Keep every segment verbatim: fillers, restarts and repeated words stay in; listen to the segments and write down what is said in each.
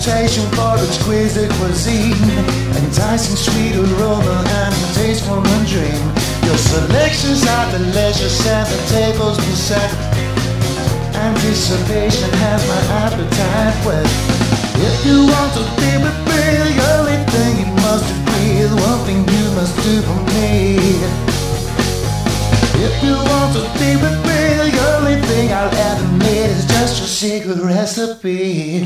reputation for exquisite cuisine, enticing sweet aroma and tasteful and dream. Your selections are delicious and the tables be set. Anticipation has my appetite wet. If you want to be with me, the only thing you must agree, the one thing you must do for me. If you want to be with me, the only thing I'll ever need is just your secret recipe.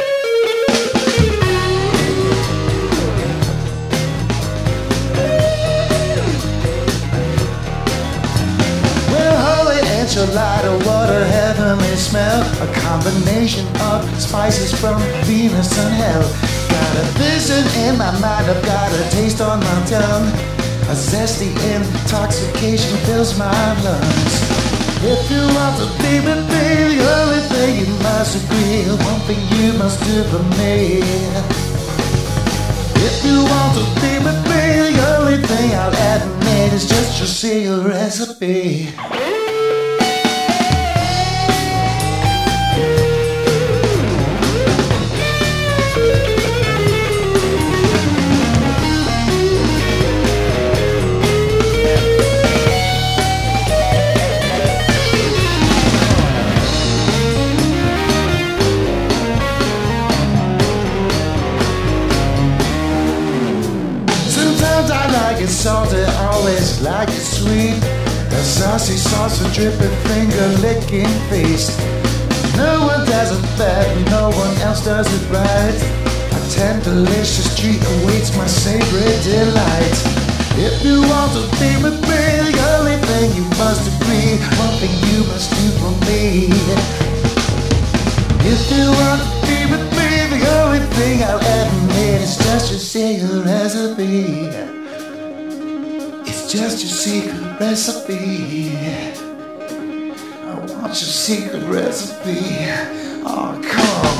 Enchilada, what a heavenly smell. A combination of spices from Venus and hell. Got a vision in my mind, I've got a taste on my tongue. A zesty intoxication fills my lungs. If you want to be with me, the only thing you must agree, one thing you must do for me. If you want to be with me, the only thing I'll admit is just your secret recipe. It's salty, always like it sweet. A saucy sauce, a dripping finger licking face. No one does it bad, no one else does it right. A ten delicious treat awaits my savory delight. If you want to be with me, the only thing you must agree, one thing you must do for me. If you want to be with me, the only thing I'll ever need is just your secret recipe. Just your secret recipe. I want your secret recipe. Oh, come on.